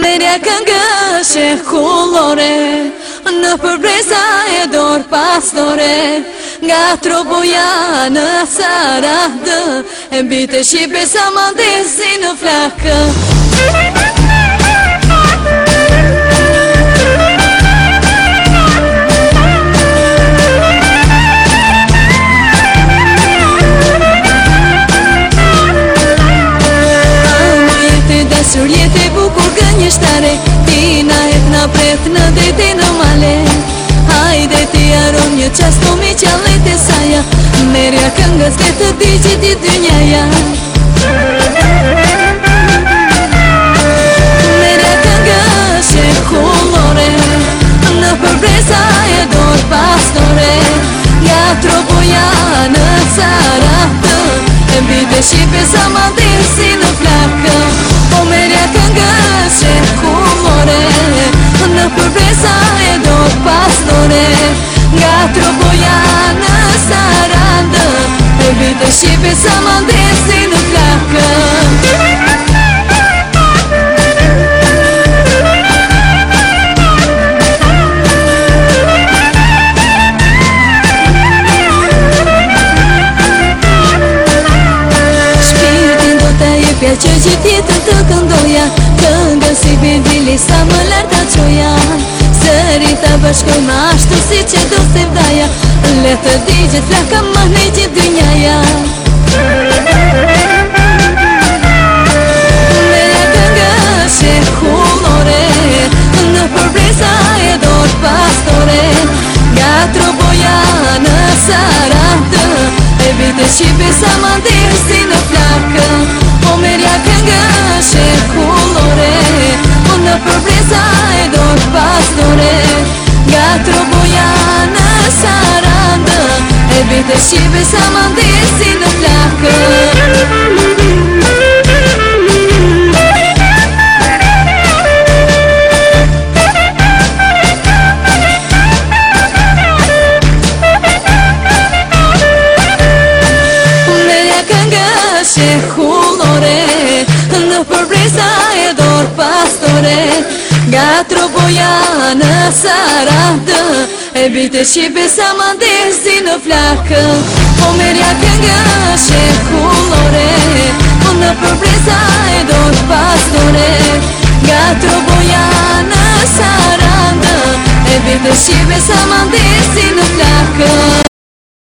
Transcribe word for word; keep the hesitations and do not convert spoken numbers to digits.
merja këngë shekullore, në përbreza e dorë pastore, nga troboja në Saradë, e mbite Shqipe sa mandesi në flakë. Sur jetë e bukur gënjeshtare, ti na et na pret në dete në male. Hajde ti aron një qasto mi qalet e saja, merja këngës ke të digjit i dynjaja. Merja këngës shekullore, në përbreza e dorë pastore, nga troboja në Saradë, e mbite Shqipe sa mandesi në flakë. O merja këngë shekullore, në përbreza e dorë pastore, nga troboja në Saradë, e mbite Shqipe sa mandesi në flakë. Që gjithë jetën të këndoja, këngën si bindili sa më lartë të qoja. Sëri të bashkojma ashtu si që do se vdaja, le të digjet flaka ma në gjithë dynjaja. Merja këngë shekullore, në përbreza e dorë pastore, nga troboja në Saradë, e mbite Shqipe sa mandesi në flakë. O merja këngë shekullore, në përbreza e dorë pastore, nga troboja në Saradë, e mbite Shqipe sa mandesi në flakë. Shekullore, në përbreza e dorë pastore, nga troboja në Saradë, e mbite Shqipe sa mandesi në flakë. O merja këngë shekullore, në përbreza e dorë pastore, nga troboja në Saradë, e mbite Shqipe sa mandesi në flakë.